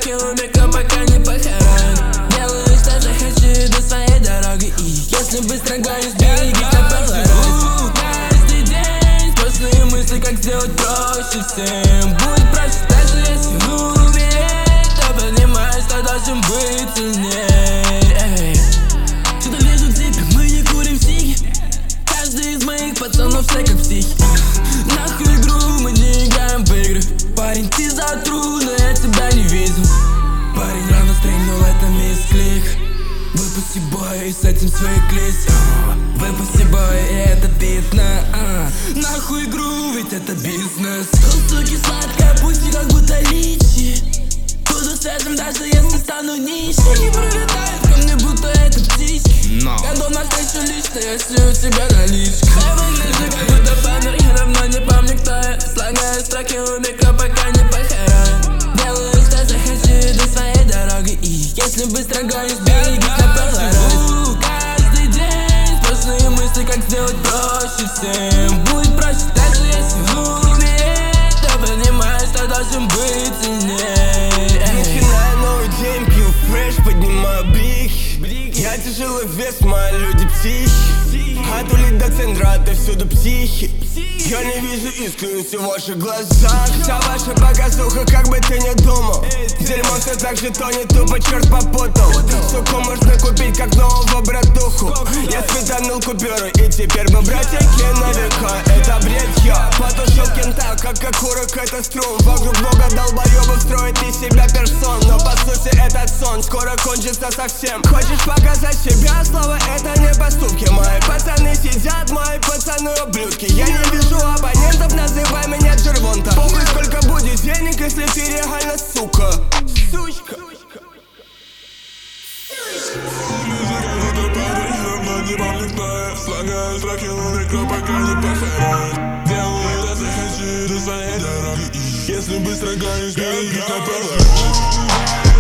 строки у микро, пока не похорон. Делаю, что захочу, иду своей дорогой. И если быстро гонюсь, берегись на прошлый раз. Каждый день сплошные мысли, как сделать проще всем. Будет проще, даже если умереть, то понимаешь, что должен быть сильней. Что-то вижу в типе, мы не курим сиги. Каждый из моих пацанов все как психи. Нахуй игру, мы не играем в игры. Парень, ты затру, но я тебя не видел. Парень рано стрельнул, это мисклик. Выпусти бой, и с этим свыклись. Выпусти бой, и это видно. Нахуй игру, ведь это бизнес. Суки сладкая, пусть не как будто личи. Буду свежим, даже если стану нищим. Не прилетают ко мне, будто это птички. Году навстречу лично, если у тебя наличка. Я выгляжу, как будто помер, я давно не помню, кто я. Слагаю строки у микро, пока не похорон. Делаю, что захочу, иду своей дорогой. И если быстро гонюсь, берегись на прошлый раз. Каждый день сплошные мысли, как сделать проще всем. Будет проще, даже если умереть, то понимаешь, что должен быть сильней. Начинаю новый день, пью фреш, поднимаю брик. Я тяжелый вес, мои люди психи. От улиц до центра, отовсюду психи. Я не вижу искренности в ваших глазах. Вся ваша показуха, как бы ты не думал. Дерьмо все так же тонет, тупо черт попутал. Суку можно купить, как нового братуху. Я светанул купюру, и теперь мы братьяки на века. Это бред, я потушил кента, как окурок, это струм. Вокруг бога долбоебов строит из себя персон. Но по сути этот сон скоро кончится совсем. Хочешь показать себя, слово это не поступки. Мои пацаны сидят, мои пацаны ублюдки. Я не вижу абонентов, называй меня Джервонта. Похуй сколько будет денег, если ты реально сука. Сучка. Не помню, кто я. Слагаю строки у микро, пока не похорон. Делаю, что захочу, иду своей дорогой. Если быстро гонюсь, берегись на прошлый.